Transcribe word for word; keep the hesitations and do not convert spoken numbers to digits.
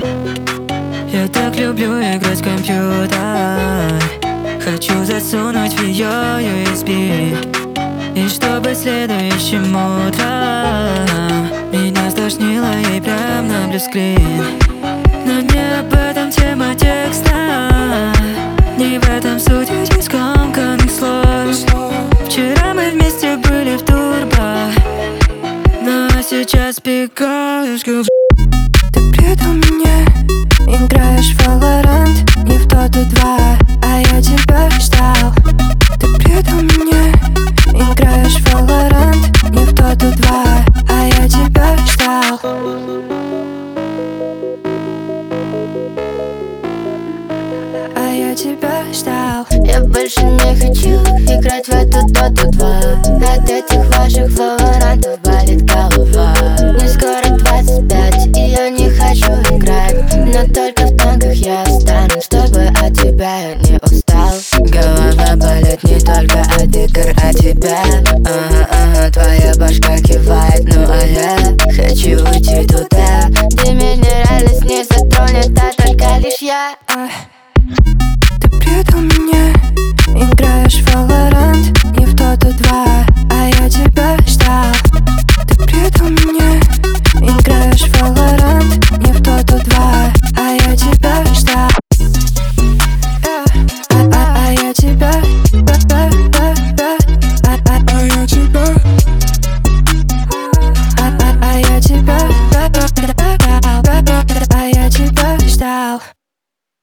Я так люблю играть в компьютер. Хочу засунуть в ее ю эс би, и чтобы следующим утром меня стошнило ей прям на блюскрин. Но не об этом тема текста, не в этом суть этих скомканных слов. Вчера мы вместе были в турбо, но сейчас пикаешь как. Ты предал меня, играешь в Valorant, не в Доту два, а я тебя ждал. Ты предал меня, играешь в Valorant, не в Доту два, а я тебя ждал. А я тебя ждал. Я больше не хочу играть в эту Доту два. От этих ваших Valorant'ов болит голова. Мне скоро двадцать пять, и я не хочу играть, но только в танках я встану, чтобы от тебя я не устал. Голова болит не только от игр, а тебя. Ага, ага, твоя башка кивает, ну а я хочу уйти туда,